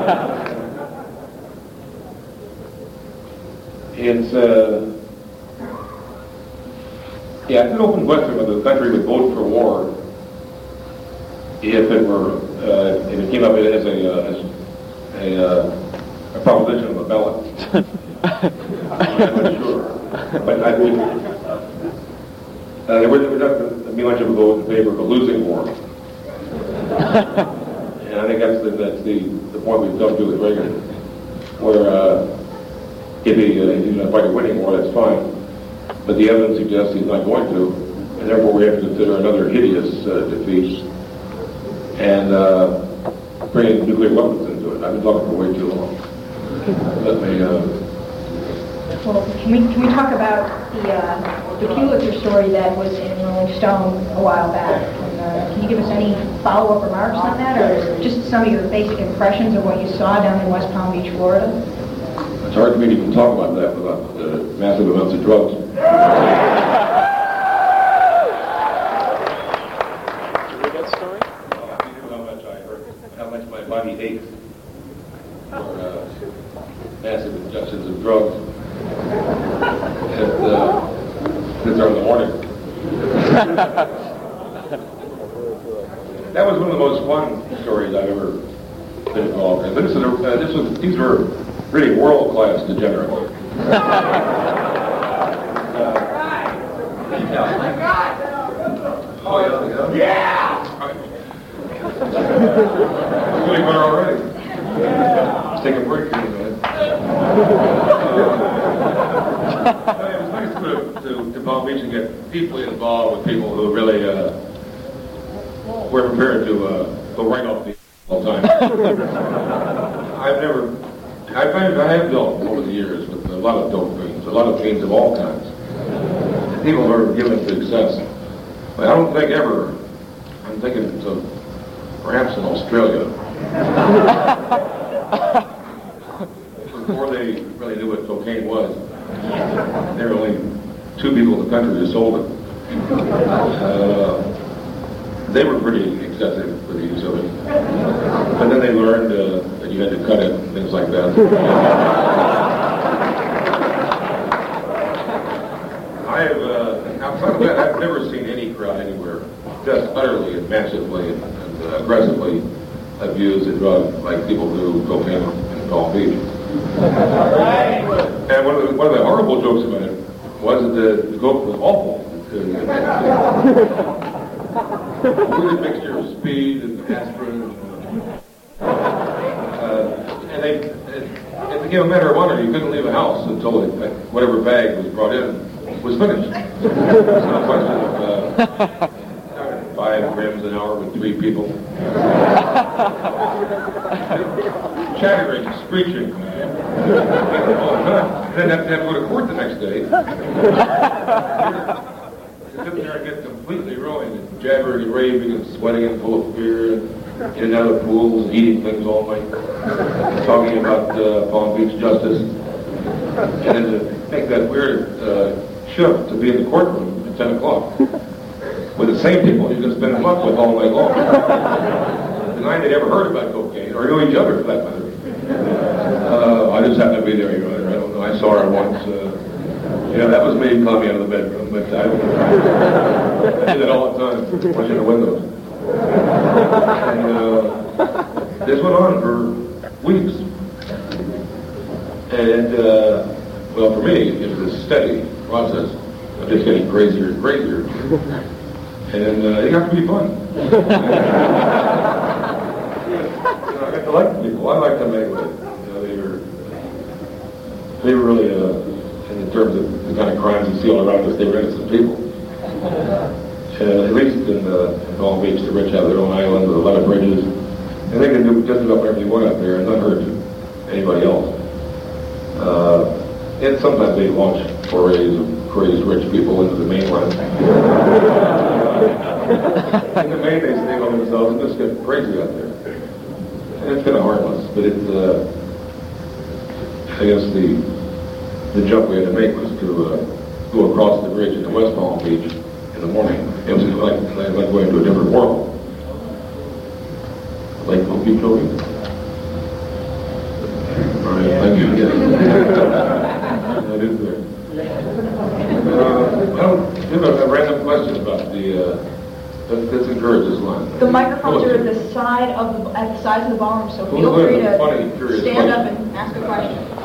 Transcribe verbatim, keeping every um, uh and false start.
It's, uh, yeah, it's an open question whether the country would vote for war if it were, uh, if it came up as a, uh, as a, uh, a proposition of a ballot. I'm not sure. But I think uh, there would not be much of a vote in favor of a losing war. And I think that's the, that's the, the point we've come to with Reagan, where uh, if he, uh, he's going to fight a winning war, that's fine. But the evidence suggests he's not going to, and therefore we have to consider another hideous uh, defeat and uh, bringing nuclear weapons into it. I've been talking for way too long. Let me. Uh, well, can we can we talk about the uh, the Pulitzer story that was in Rolling Stone a while back? And, uh, can you give us any follow-up remarks on that, or just some of your basic impressions of what you saw down in West Palm Beach, Florida? It's hard for me to even talk about that without uh, massive amounts of drugs. How much my body aches for uh, massive injections of drugs at uh, six hours in the morning. That was one of the most fun stories I've ever been involved in. This, is a, uh, this was, these were really world-class degenerates. uh, yeah. Oh my God! Oh yeah! Yeah! I'm feeling better already. Let's take a break here a minute. Uh, it was nice to go to, to Palm Beach and get deeply involved with people who really uh, were prepared to uh, go right off the all the time. I've never, I find I have dealt over the years with a lot of dope fiends, a lot of fiends of all kinds. People who are given to excess. But I don't think ever, I'm thinking of perhaps in Australia, before they really knew what cocaine was, there were only two people in the country who sold it. Uh, they were pretty excessive for the use of it. But then they learned uh, that you had to cut it and things like that. I have, uh, outside of that, I've never seen any crowd anywhere just utterly and massively and, and uh, aggressively abuse a drug like people do cocaine in Palm Beach. And one of the, one of the horrible jokes about it was that the, the coke was awful. It was a mixture of speed and aspirin. Uh, and they, it, it became a matter of honor. You couldn't leave a house until it, whatever bag was brought in was finished. It's not a question of uh, five grams an hour with three people. Chattering, screeching. And then have to have to go to court the next day. Sit there and get completely ruined and jabbering and raving and sweating and full of fear and in and out of pools and eating things all night, talking about uh, Palm Beach justice. And then to make that weird uh, shift to be in the courtroom at ten o'clock with the same people you're going to spend a month with all night long. Denying they'd ever heard about cocaine or knew each other for that matter. Uh, I just happened to be there, Your Honor. I don't know. I saw her once. Uh, Yeah, that was me coming out of the bedroom, but I, I did it all the time, watching the windows. And uh, this went on for weeks. And, uh, well, for me, it was a steady process of just getting crazier and crazier. And uh, it got to be fun. You know, I got to like people. I like them anyway. You know, they were, they were really... Uh, in terms of the kind of crimes you see all around us, they were innocent people. Uh, at least in, uh, in Palm Beach, the rich have their own island with a lot of bridges, and they can do just about whatever they want out there and not hurt anybody else. Uh, and sometimes they launch forays of crazed rich people into the mainland. In the main, they stay on themselves and just get crazy out there. And it's kind of harmless, but it's, uh, I guess the The jump we had to make was to uh, go across the bridge into West Palm Beach in the morning. It was like, like going to a different world. Like Okeechobee. question about the, uh, let's, let's encourage this line. The microphones are at the side of the, at the sides of the ballroom, so Who's feel with free the funny, to curious stand question? up and ask a question.